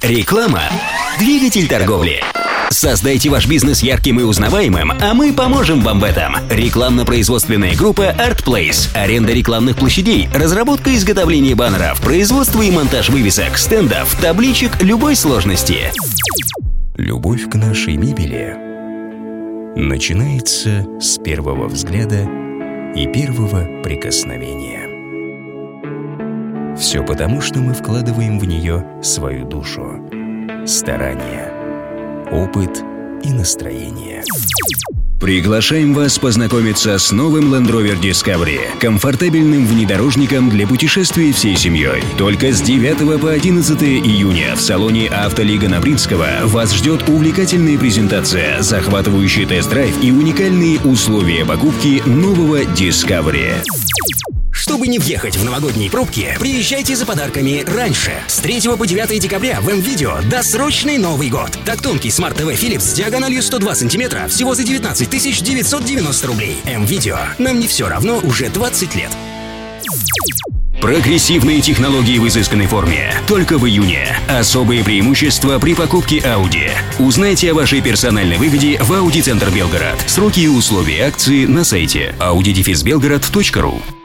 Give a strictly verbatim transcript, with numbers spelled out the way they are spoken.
Реклама – двигатель торговли. Создайте ваш бизнес ярким и узнаваемым, а мы поможем вам в этом. Рекламно-производственная группа ArtPlace. Аренда рекламных площадей, разработка и изготовление баннеров, производство и монтаж вывесок, стендов, табличек любой сложности. Любовь к нашей мебели начинается с первого взгляда и первого прикосновения. Все потому, что мы вкладываем в нее свою душу, старание, опыт и настроение. Приглашаем вас познакомиться с новым Land Rover Discovery, комфортабельным внедорожником для путешествий всей семьей. Только с девятого по одиннадцатое июня в салоне «Автолига» Набридского вас ждет увлекательная презентация, захватывающий тест-драйв и уникальные условия покупки нового Discovery. Чтобы не въехать в новогодние пробки, приезжайте за подарками раньше. С третьего по девятое декабря в М-Видео досрочный Новый год. Тактонский смарт-ТВ Philips с диагональю сто два сантиметра всего за девятнадцать тысяч девятьсот девяносто рублей. М-Видео. Нам не все равно уже двадцать лет. Прогрессивные технологии в изысканной форме. Только в июне. Особые преимущества при покупке Audi. Узнайте о вашей персональной выгоде в Audi Центр Белгород. Сроки и условия акции на сайте ауди белгород точка ру.